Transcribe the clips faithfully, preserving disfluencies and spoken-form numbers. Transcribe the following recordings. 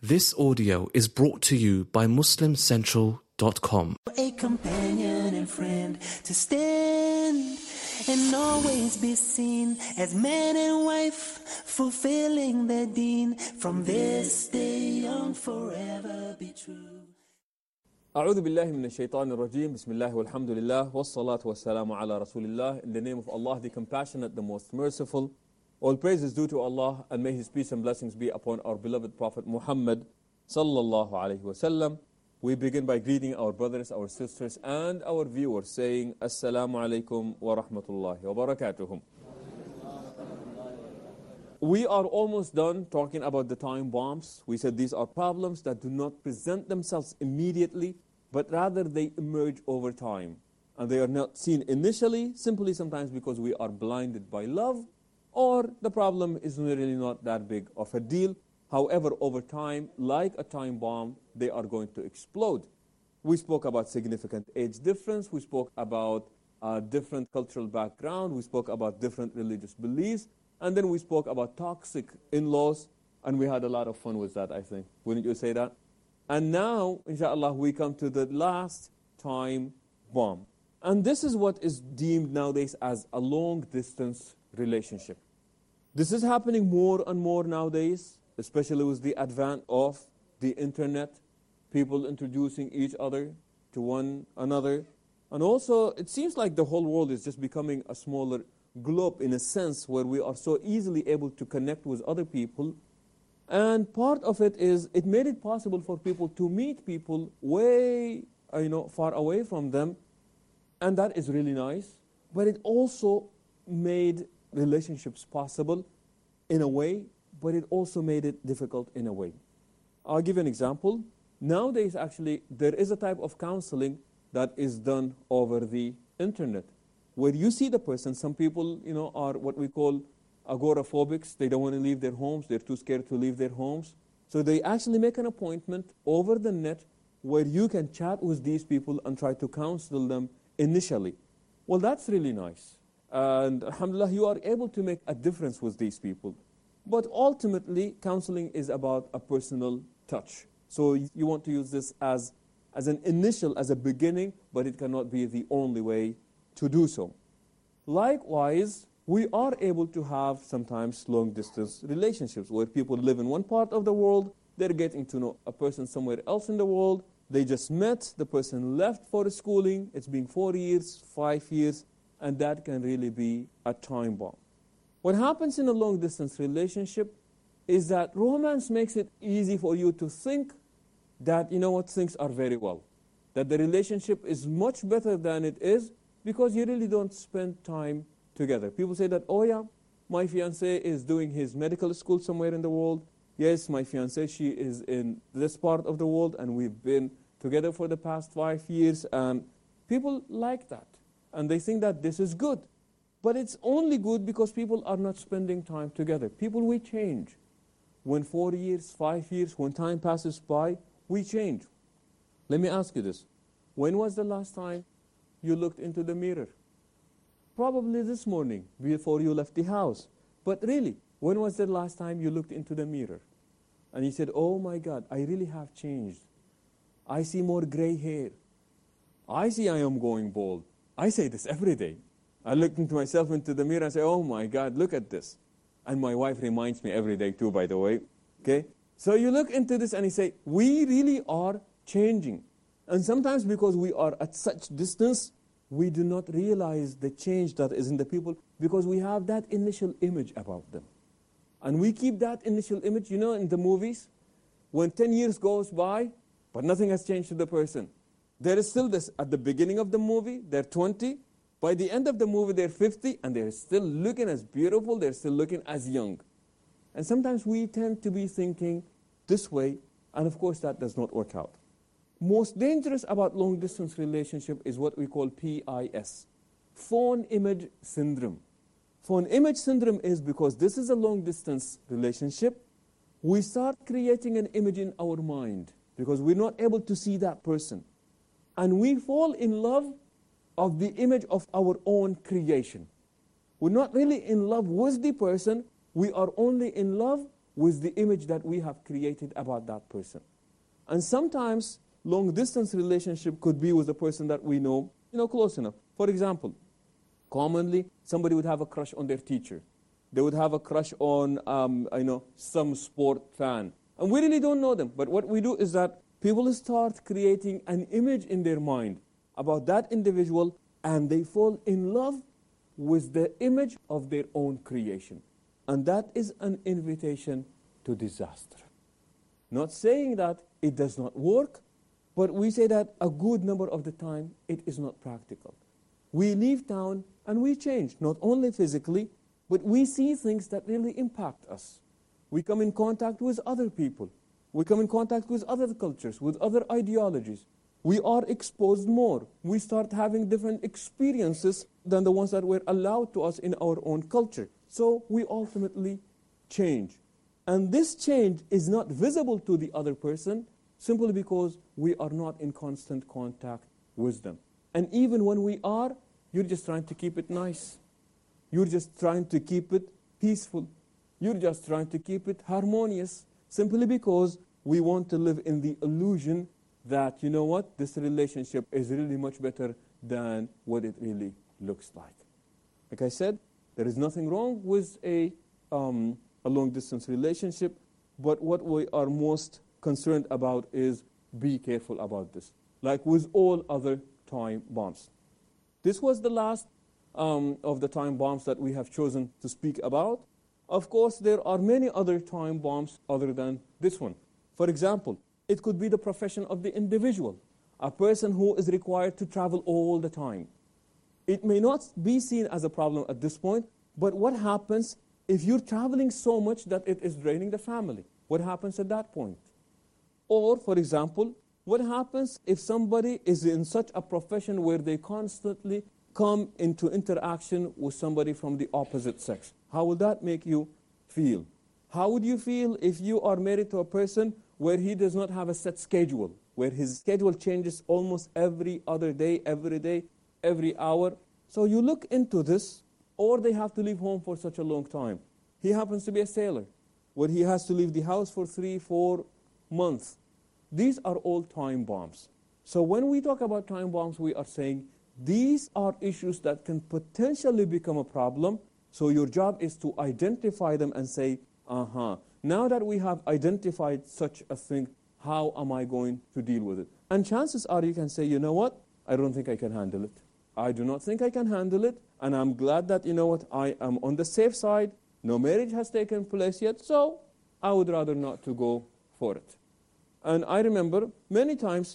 This audio is brought to you by Muslim Central dot com. A companion and friend to stand and always be seen as man and wife, fulfilling their deen from this day on forever be true. أعوذ بالله من الشيطان الرجيم بسم الله والحمد لله والصلاة والسلام على رسول الله. In the name of Allah, the compassionate, the most merciful. All praise is due to Allah, and may His peace and blessings be upon our beloved Prophet Muhammad sallallahu alaihi wasallam. We begin by greeting our brothers, our sisters, and our viewers, saying Assalamu alaikum wa rahmatullahi wa barakatuhum. We are almost done talking about the time bombs. We said these are problems that do not present themselves immediately, but rather they emerge over time. And they are not seen initially, simply sometimes because we are blinded by love, or the problem is really not that big of a deal. However, over time, like a time bomb, they are going to explode. We spoke about significant age difference. We spoke about uh, different cultural background. We spoke about different religious beliefs. And then we spoke about toxic in-laws. And we had a lot of fun with that, I think. Wouldn't you say that? And now, inshallah, we come to the last time bomb. And this is what is deemed nowadays as a long-distance relationship. This is happening more and more nowadays, especially with the advent of the internet, people introducing each other to one another. And also, it seems like the whole world is just becoming a smaller globe in a sense where we are so easily able to connect with other people. And part of it is, it made it possible for people to meet people way, you know, far away from them. And that is really nice. But it also made relationships possible in a way, but it also made it difficult in a way. I'll give you an example. Nowadays, actually, there is a type of counseling that is done over the internet, where you see the person. Some people, you know, are what we call agoraphobics. They don't want to leave their homes. They're too scared to leave their homes. So they actually make an appointment over the net where you can chat with these people and try to counsel them initially. Well, that's really nice. And alhamdulillah, you are able to make a difference with these people. But ultimately, counseling is about a personal touch. So you want to use this as, as an initial, as a beginning, but it cannot be the only way to do so. Likewise, we are able to have sometimes long-distance relationships where people live in one part of the world, they're getting to know a person somewhere else in the world, they just met, the person left for schooling, it's been four years, five years, and that can really be a time bomb. What happens in a long-distance relationship is that romance makes it easy for you to think that, you know what, things are very well. That the relationship is much better than it is because you really don't spend time together. People say that, oh yeah, my fiancé is doing his medical school somewhere in the world. Yes, my fiancé, she is in this part of the world, and we've been together for the past five years, and people like that. And they think that this is good. But it's only good because people are not spending time together. People, we change. When four years, five years, when time passes by, we change. Let me ask you this. When was the last time you looked into the mirror? Probably this morning, before you left the house. But really, when was the last time you looked into the mirror? And you said, oh my God, I really have changed. I see more gray hair. I see I am going bald. I say this every day. I look into myself into the mirror and say, oh my God, look at this. And my wife reminds me every day too, by the way. Okay? So you look into this and you say, we really are changing. And sometimes because we are at such distance, we do not realize the change that is in the people because we have that initial image about them. And we keep that initial image, you know, in the movies, when ten years goes by, but nothing has changed to the person. There is still this, at the beginning of the movie, they're twenty. By the end of the movie, they're fifty, and they're still looking as beautiful, they're still looking as young. And sometimes we tend to be thinking this way, and of course that does not work out. Most dangerous about long-distance relationship is what we call P I S, phone image syndrome. Phone image syndrome is because this is a long-distance relationship, we start creating an image in our mind because we're not able to see that person. And we fall in love of the image of our own creation. We're not really in love with the person, we are only in love with the image that we have created about that person. And sometimes long-distance relationship could be with a person that we know, you know, close enough. For example, commonly, somebody would have a crush on their teacher. They would have a crush on, um, you know, some sport fan. And we really don't know them. But what we do is that people start creating an image in their mind about that individual, and they fall in love with the image of their own creation. And that is an invitation to disaster. Not saying that it does not work, but we say that a good number of the time it is not practical. We leave town and we change, not only physically, but we see things that really impact us. We come in contact with other people. We come in contact with other cultures, with other ideologies. We are exposed more. We start having different experiences than the ones that were allowed to us in our own culture. So we ultimately change. And this change is not visible to the other person simply because we are not in constant contact with them. And even when we are, you're just trying to keep it nice. You're just trying to keep it peaceful. You're just trying to keep it harmonious, simply because we want to live in the illusion that, you know what, this relationship is really much better than what it really looks like. Like I said, there is nothing wrong with a, um, a long-distance relationship, but what we are most concerned about is be careful about this, like with all other time bombs. This was the last um, of the time bombs that we have chosen to speak about. Of course, there are many other time bombs other than this one. For example, it could be the profession of the individual, a person who is required to travel all the time. It may not be seen as a problem at this point, but what happens if you're traveling so much that it is draining the family? What happens at that point? Or, for example, what happens if somebody is in such a profession where they constantly come into interaction with somebody from the opposite sex? How will that make you feel? How would you feel if you are married to a person where he does not have a set schedule, where his schedule changes almost every other day, every day, every hour? So you look into this, or they have to leave home for such a long time. He happens to be a sailor, where he has to leave the house for three, four months. These are all time bombs. So when we talk about time bombs, we are saying these are issues that can potentially become a problem. So your job is to identify them and say, uh-huh, now that we have identified such a thing, how am I going to deal with it? And chances are you can say, you know what, I don't think I can handle it. I do not think I can handle it, and I'm glad that, you know what, I am on the safe side. No marriage has taken place yet, so I would rather not to go for it. And I remember many times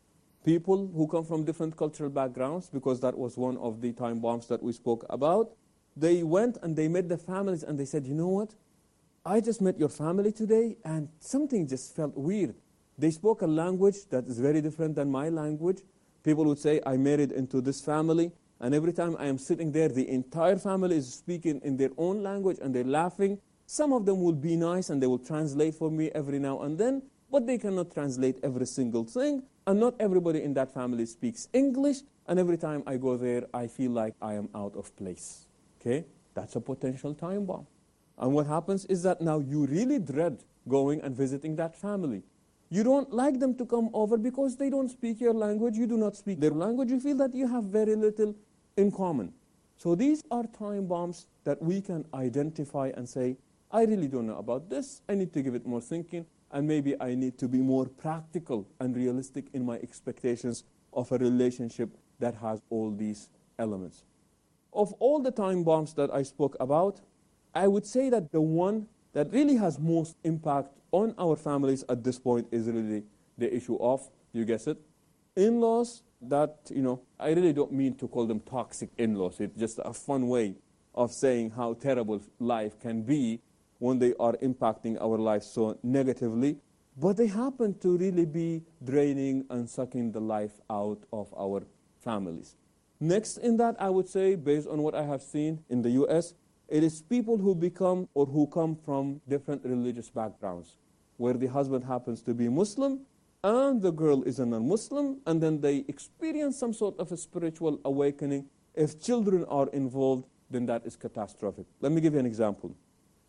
people who come from different cultural backgrounds, because that was one of the time bombs that we spoke about, they went and they met the families and they said, you know what, I just met your family today and something just felt weird. They spoke a language that is very different than my language. People would say, I married into this family, and every time I am sitting there, the entire family is speaking in their own language and they're laughing. Some of them will be nice and they will translate for me every now and then, but they cannot translate every single thing, and not everybody in that family speaks English, and every time I go there, I feel like I am out of place. Okay? That's a potential time bomb. And what happens is that now you really dread going and visiting that family. You don't like them to come over because they don't speak your language, you do not speak their language, you feel that you have very little in common. So these are time bombs that we can identify and say, I really don't know about this, I need to give it more thinking, and maybe I need to be more practical and realistic in my expectations of a relationship that has all these elements. Of all the time bombs that I spoke about, I would say that the one that really has most impact on our families at this point is really the issue of, you guess it, in-laws that, you know, I really don't mean to call them toxic in-laws. It's just a fun way of saying how terrible life can be when they are impacting our lives so negatively. But they happen to really be draining and sucking the life out of our families. Next in that, I would say, based on what I have seen in the U S, it is people who become or who come from different religious backgrounds, where the husband happens to be Muslim and the girl is a non-Muslim, and then they experience some sort of a spiritual awakening. If children are involved, then that is catastrophic. Let me give you an example.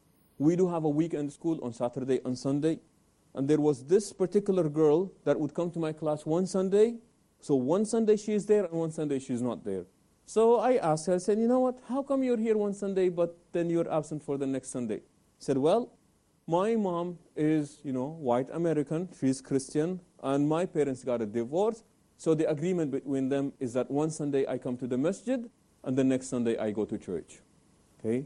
we do have a weekend school on Saturday and Sunday. And there was this particular girl that would come to my class one Sunday. So one Sunday she's there and one Sunday she's not there. So I asked her, I said, you know what, how come you're here one Sunday but then you're absent for the next Sunday? She said, well, my mom is, you know, white American, she's Christian, and my parents got a divorce. So the agreement between them is that one Sunday I come to the masjid and the next Sunday I go to church. Okay?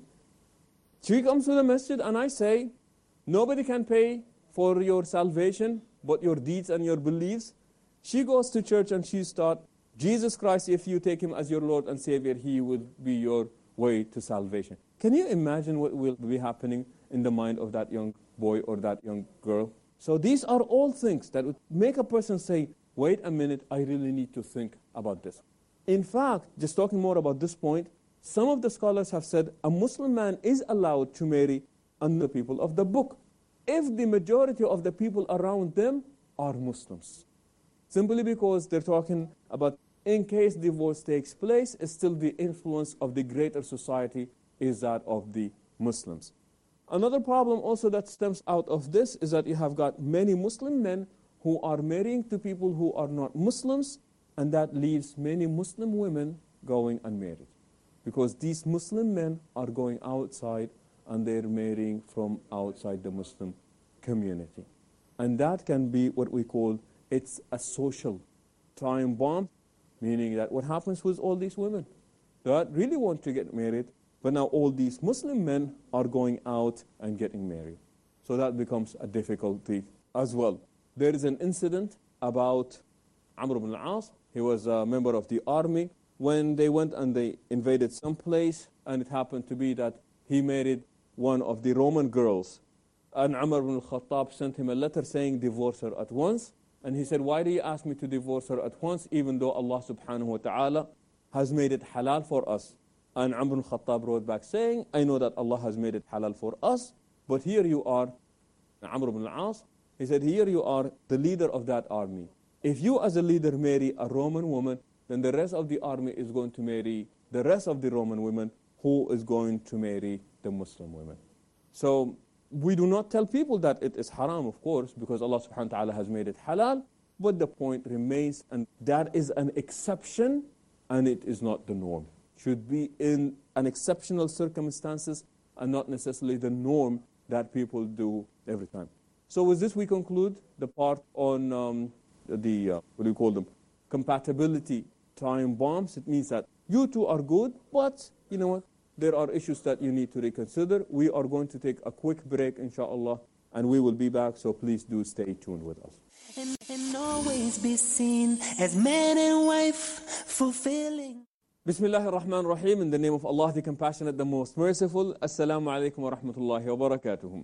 She comes to the masjid and I say, nobody can pay for your salvation but your deeds and your beliefs. She goes to church and she's taught, Jesus Christ, if you take him as your Lord and Savior, he will be your way to salvation. Can you imagine what will be happening in the mind of that young boy or that young girl? So these are all things that would make a person say, wait a minute, I really need to think about this. In fact, just talking more about this point, some of the scholars have said a Muslim man is allowed to marry under the people of the book if the majority of the people around them are Muslims. Simply because they're talking about in case divorce takes place, still the influence of the greater society is that of the Muslims. Another problem also that stems out of this is that you have got many Muslim men who are marrying to people who are not Muslims, and that leaves many Muslim women going unmarried. Because these Muslim men are going outside and they're marrying from outside the Muslim community. And that can be what we call, it's a social time bomb, meaning that what happens with all these women that really want to get married, but now all these Muslim men are going out and getting married. So that becomes a difficulty as well. There is an incident about Amr ibn al-As. He was a member of the army. When they went and they invaded some place, and it happened to be that he married one of the Roman girls. And Umar ibn al-Khattab sent him a letter saying, divorce her at once. And he said, why do you ask me to divorce her at once, even though Allah subhanahu wa ta'ala has made it halal for us? And Umar ibn al-Khattab wrote back saying, I know that Allah has made it halal for us, but here you are, Amr ibn al-As, he said, here you are the leader of that army. If you as a leader marry a Roman woman, then the rest of the army is going to marry the rest of the Roman women, who is going to marry the Muslim women. So we do not tell people that it is haram, of course, because Allah subhanahu wa ta'ala has made it halal, but the point remains, and that is an exception, and it is not the norm. Should be in an exceptional circumstances and not necessarily the norm that people do every time. So with this we conclude the part on um, the, uh, what do you call them, compatibility time bombs. It means that you two are good, but you know what, there are issues that you need to reconsider. We are going to take a quick break, inshallah, and we will be back, so please do stay tuned with us. And, and always be seen as man and wife, fulfilling. Bismillah ar-Rahman ar-Rahim, in the name of Allah, the Compassionate, the Most Merciful. Assalamu alaikum wa rahmatullahi wa barakatuh.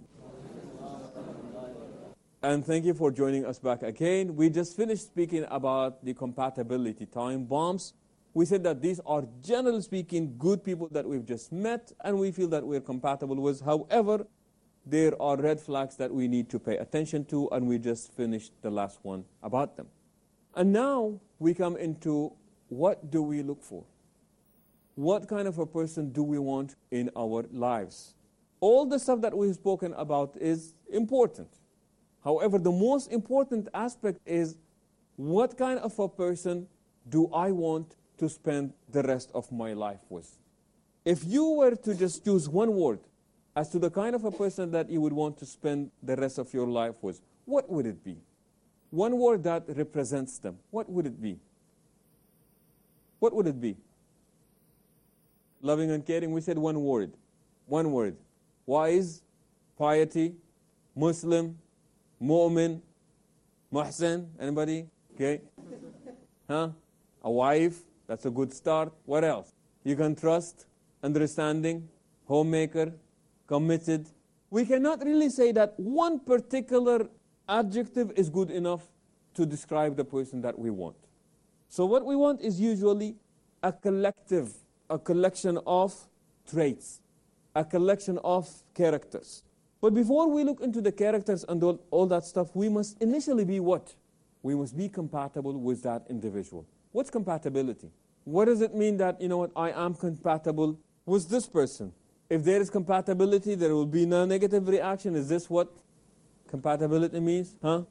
And thank you for joining us back again. We just finished speaking about the compatibility time bombs. We said that these are, generally speaking, good people that we've just met and we feel that we're compatible with. However, there are red flags that we need to pay attention to, and we just finished the last one about them. And now we come into, what do we look for? What kind of a person do we want in our lives? All the stuff that we've spoken about is important. However, the most important aspect is, what kind of a person do I want to spend the rest of my life with? If you were to just choose one word as to the kind of a person that you would want to spend the rest of your life with, what would it be? One word that represents them, what would it be? What would it be? Loving and caring, we said one word. One word. Wise, piety, Muslim, mu'min, muhsin, anybody? Okay. Huh? A wife, that's a good start. What else? You can trust, understanding, homemaker, committed. We cannot really say that one particular adjective is good enough to describe the person that we want. So what we want is usually a collective, a collection of traits, a collection of characters. But before we look into the characters and all, all that stuff, we must initially be what? We must be compatible with that individual. What's compatibility? What does it mean that, you know what, I am compatible with this person? If there is compatibility, there will be no negative reaction. Is this what compatibility means? Huh?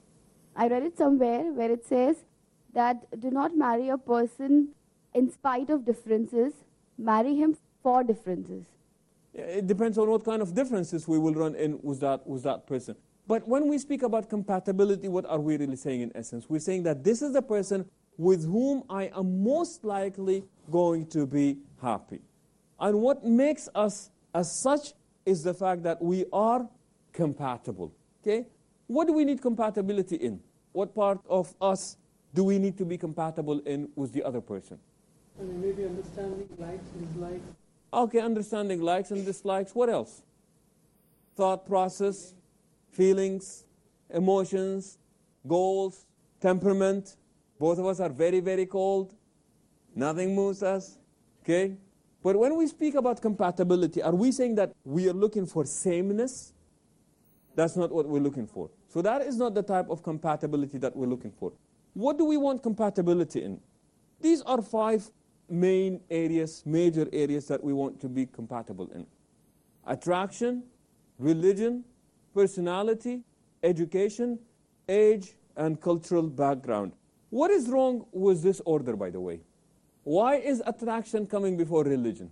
I read it somewhere where it says that do not marry a person in spite of differences, marry him for differences. It depends on what kind of differences we will run in with that, with that person. But when we speak about compatibility, what are we really saying in essence? We're saying that this is the person with whom I am most likely going to be happy. And what makes us as such is the fact that we are compatible. Okay? What do we need compatibility in? What part of us do we need to be compatible in with the other person? I mean, maybe understanding likes and dislikes. Okay, understanding likes and dislikes. What else? Thought process, feelings, emotions, goals, temperament. Both of us are very, very cold. Nothing moves us. Okay? But when we speak about compatibility, are we saying that we are looking for sameness? That's not what we're looking for. So that is not the type of compatibility that we're looking for. What do we want compatibility in? These are five main areas, major areas that we want to be compatible in. Attraction, religion, personality, education, age, and cultural background. What is wrong with this order, by the way? Why is attraction coming before religion?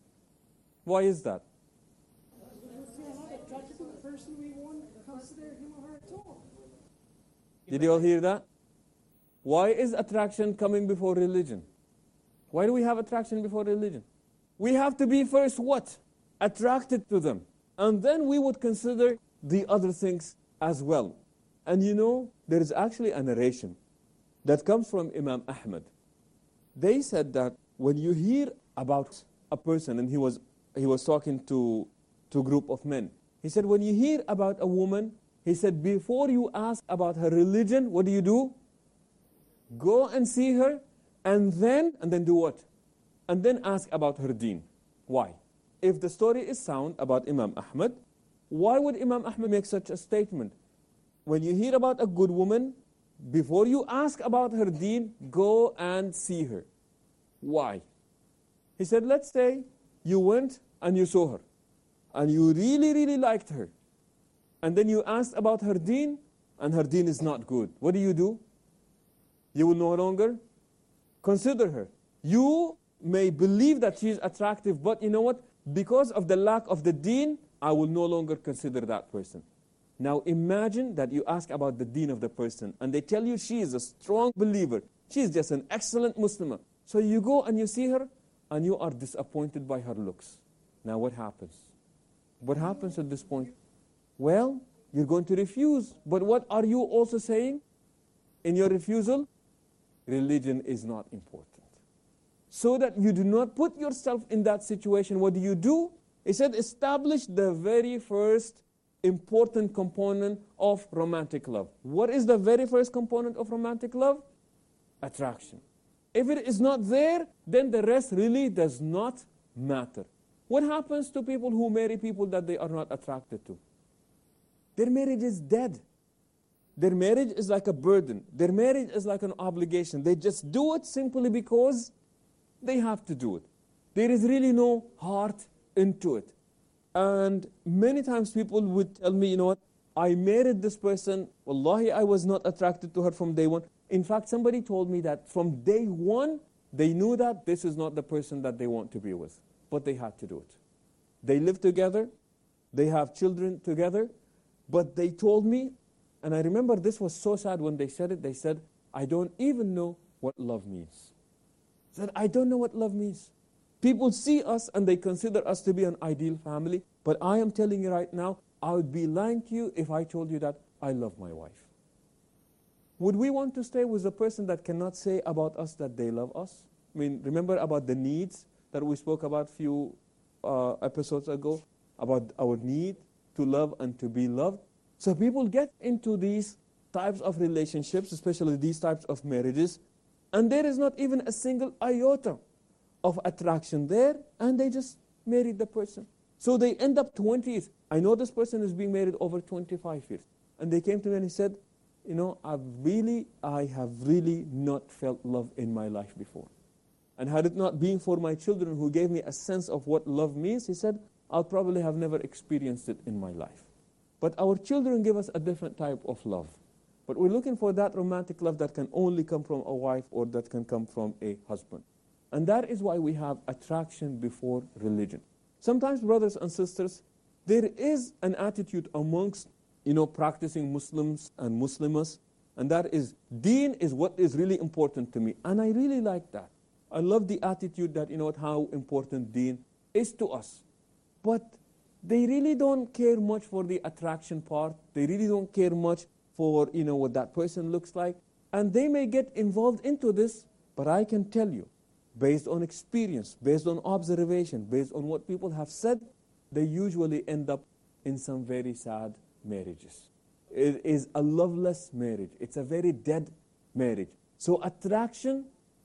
Why is that? Because we are not attracted to the person we want to consider him or her at all. Did you all hear that? Why is attraction coming before religion? Why do we have attraction before religion? We have to be first what? Attracted to them. And then we would consider the other things as well. And you know, there is actually a narration that comes from Imam Ahmad. They said that when you hear about a person, and he was he was talking to, to a group of men, he said, when you hear about a woman, he said, before you ask about her religion, what do you do? Go and see her, and then, and then do what? And then ask about her deen. Why? If the story is sound about Imam Ahmad, why would Imam Ahmad make such a statement? When you hear about a good woman, before you ask about her deen, go and see her. Why? He said, let's say you went and you saw her, and you really, really liked her, and then you asked about her deen, and her deen is not good. What do you do? You will no longer consider her. You may believe that she is attractive, but you know what? Because of the lack of the deen, I will no longer consider that person. Now imagine that you ask about the deen of the person, and they tell you she is a strong believer. She is just an excellent Muslimah. So you go and you see her, and you are disappointed by her looks. Now what happens? What happens at this point? Well, you're going to refuse. But what are you also saying in your refusal? Religion is not important. So that you do not put yourself in that situation, what do you do? He said, establish the very first important component of romantic love. What is the very first component of romantic love? Attraction. If it is not there, then the rest really does not matter. What happens to people who marry people that they are not attracted to? Their marriage is dead. Their marriage is like a burden. Their marriage is like an obligation. They just do it simply because they have to do it. There is really no heart into it. And many times people would tell me, you know what, I married this person, wallahi, I was not attracted to her from day one. In fact, somebody told me that from day one, they knew that this is not the person that they want to be with. But they had to do it. They live together, they have children together, but they told me, and I remember this was so sad when they said it, they said, I don't even know what love means. They said, I don't know what love means. People see us and they consider us to be an ideal family, but I am telling you right now, I would be lying to you if I told you that I love my wife. Would we want to stay with a person that cannot say about us that they love us? I mean, remember about the needs that we spoke about a few uh, episodes ago, about our need to love and to be loved? So people get into these types of relationships, especially these types of marriages, and there is not even a single iota of attraction there, and they just married the person. So they end up twenty years. I know this person is being married over twenty-five years. And they came to me and he said, you know, I've really, I have really not felt love in my life before. And had it not been for my children who gave me a sense of what love means, he said, I'll probably have never experienced it in my life. But our children give us a different type of love. But we're looking for that romantic love that can only come from a wife or that can come from a husband. And that is why we have attraction before religion. Sometimes, brothers and sisters, there is an attitude amongst, you know, practicing Muslims and Muslimas, and that is, deen is what is really important to me. And I really like that. I love the attitude that, you know, how important deen is to us. But they really don't care much for the attraction part. They really don't care much for, you know, what that person looks like. And they may get involved into this, but I can tell you, based on experience, based on observation, based on what people have said, they usually end up in some very sad marriages. It is a loveless marriage. It's a very dead marriage. So attraction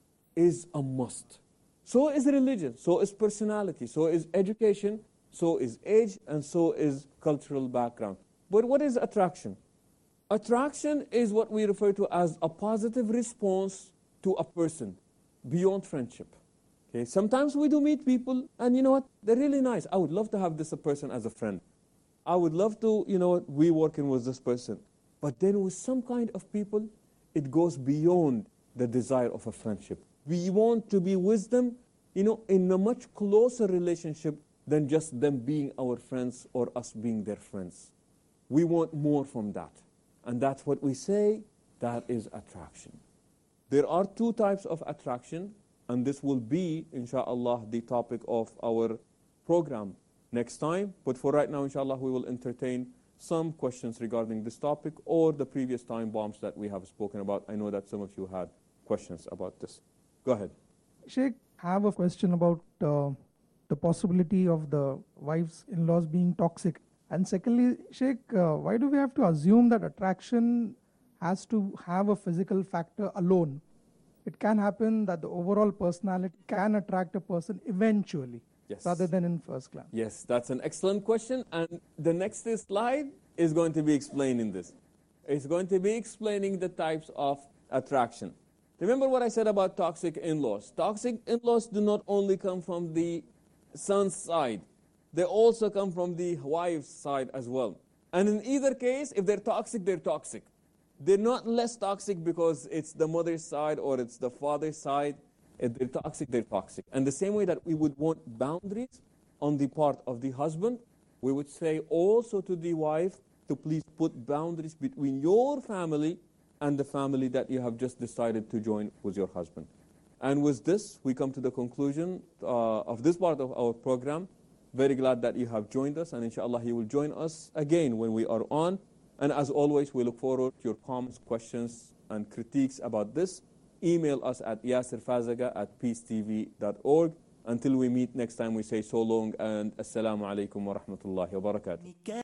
is a must. So is religion, so is personality, so is education, so is age, and so is cultural background. But what is attraction? Attraction is what we refer to as a positive response to a person beyond friendship. Okay? Sometimes we do meet people, and you know what? They're really nice. I would love to have this a person as a friend. I would love to, you know what, be working with this person. But then with some kind of people, it goes beyond the desire of a friendship. We want to be with them, you know, in a much closer relationship than just them being our friends or us being their friends. We want more from that. And that's what we say, that is attraction. There are two types of attraction, and this will be, inshallah, the topic of our program next time. But for right now, inshallah, we will entertain some questions regarding this topic or the previous time bombs that we have spoken about. I know that some of you had questions about this. Go ahead. Sheikh, I have a question about uh, the possibility of the wives' in-laws being toxic. And secondly, Sheikh, uh, why do we have to assume that attraction has to have a physical factor alone? It can happen that the overall personality can attract a person eventually, Yes. rather than in first glance. Yes, that's an excellent question. And the next slide is going to be explaining this. It's going to be explaining the types of attraction. Remember what I said about toxic in-laws. Toxic in-laws do not only come from the son's side. They also come from the wife's side as well. And in either case, if they're toxic, they're toxic. They're not less toxic because it's the mother's side or it's the father's side. If they're toxic, they're toxic. And the same way that we would want boundaries on the part of the husband, we would say also to the wife to please put boundaries between your family and the family that you have just decided to join with your husband. And with this, we come to the conclusion uh, of this part of our program. Very glad that you have joined us, and inshallah you will join us again when we are on. And as always, we look forward to your comments, questions, and critiques about this. Email us at yasirfazaga at peace t v dot org. Until we meet next time, we say so long and assalamu alaikum wa rahmatullahi wa barakatuh.